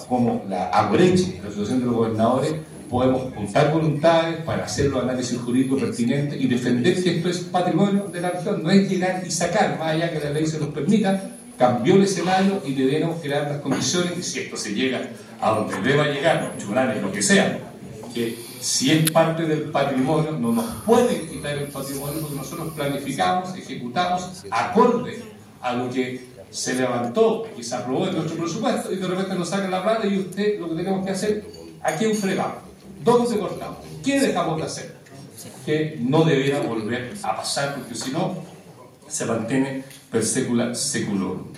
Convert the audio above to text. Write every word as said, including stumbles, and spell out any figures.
como la AGORECHE, la Asociación de los Gobernadores, podemos juntar voluntades para hacer los análisis jurídicos pertinentes y defender que esto es patrimonio de la región. No es llegar y sacar, más allá que la ley se nos permita. Cambió el escenario y debemos crear las condiciones, y si esto se llega a donde deba llegar, los tribunales, lo que sea, que si es parte del patrimonio, no nos pueden quitar el patrimonio, porque nosotros planificamos, ejecutamos acorde a lo que se levantó y se aprobó en nuestro presupuesto, y de repente nos sacan la plata y usted lo que tenemos que hacer, ¿a quién fregamos? ¿Dónde cortamos? ¿Qué dejamos de hacer? Que no debiera volver a pasar, porque si no, se mantiene per secula seculorum.